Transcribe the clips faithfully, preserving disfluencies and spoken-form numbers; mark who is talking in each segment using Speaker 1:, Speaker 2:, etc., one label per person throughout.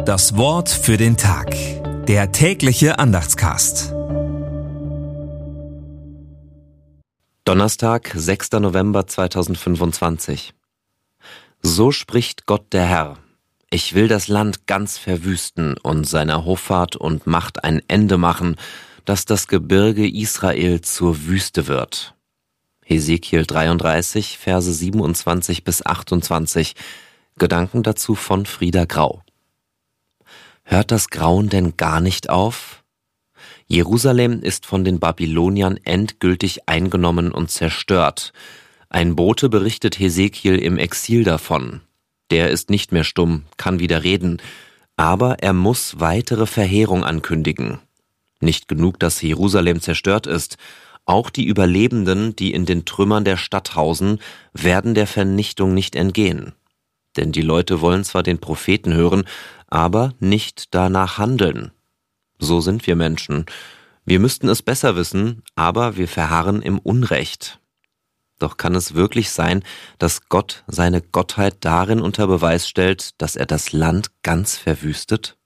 Speaker 1: Das Wort für den Tag. Der tägliche Andachtscast.
Speaker 2: Donnerstag, sechster November zweitausendfünfundzwanzig. So spricht Gott der Herr: Ich will das Land ganz verwüsten und seiner Hoffart und Macht ein Ende machen, dass das Gebirge Israel zur Wüste wird. Hesekiel dreiunddreißig, Verse siebenundzwanzig bis achtundzwanzig. Gedanken dazu von Frieda Grau. Hört das Grauen denn gar nicht auf? Jerusalem ist von den Babyloniern endgültig eingenommen und zerstört. Ein Bote berichtet Hesekiel im Exil davon. Der ist nicht mehr stumm, kann wieder reden, aber er muss weitere Verheerung ankündigen. Nicht genug, dass Jerusalem zerstört ist, auch die Überlebenden, die in den Trümmern der Stadt hausen, werden der Vernichtung nicht entgehen. Denn die Leute wollen zwar den Propheten hören, aber nicht danach handeln. So sind wir Menschen. Wir müssten es besser wissen, aber wir verharren im Unrecht. Doch kann es wirklich sein, dass Gott seine Gottheit darin unter Beweis stellt, dass er das Land ganz verwüstet?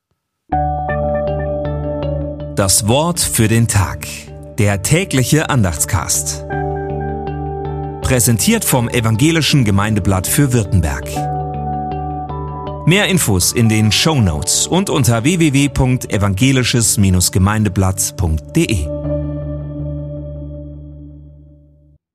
Speaker 1: Das Wort für den Tag. Der tägliche Andachtscast. Präsentiert vom Evangelischen Gemeindeblatt für Württemberg. Mehr Infos in den Shownotes und unter w w w punkt evangelisches Gemeindeblatt punkt de.